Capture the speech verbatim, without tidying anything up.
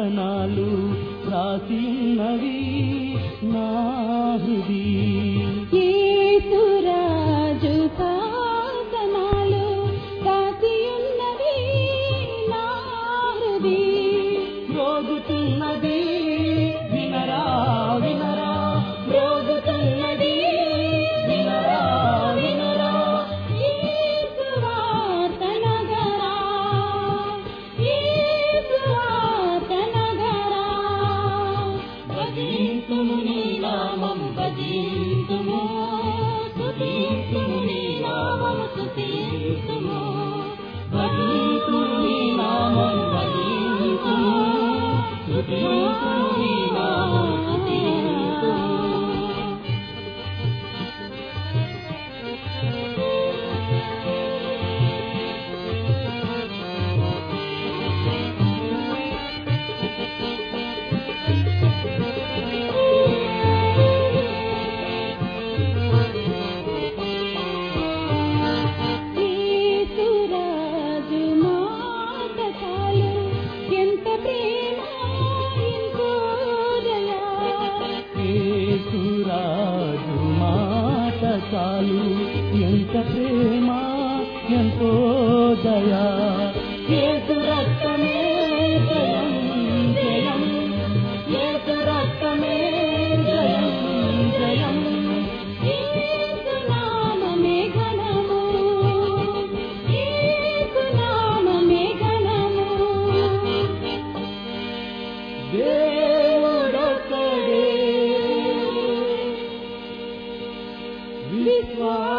శాసనాలు రాసిన్నవి నా హృది. యేసురాజు శాసనాలు రాసియున్నవి నా హృది. మ్రోగుతున్నది వినరా వినరా, మ్రోగుతున్నది వినరా వినరా. యేసు వార్త నగరా, యేసు వార్త నగరా. భజింతుము నీ నామం భజింతుము, స్తుతింతుము నీ నామం స్తుతింతుము. భజింతుము నీ నామం భజింతుము, స్తుతింతుము నీ నామం స్తుతింతుము. యేసురాజు మాట చాలు, ఎంత ప్రేమ ఎంతో దయా. యేసురాజు మాట చాలు, ఎంత ప్రేమ ఎంతో దయా. యేసు రక్తమే జయం జయం, యేసు రక్తమే జయం జయం. యేసు నామమే ఘనము, యేసు నామమే ఘనము. దేవుడొక్కడే, విశ్వాస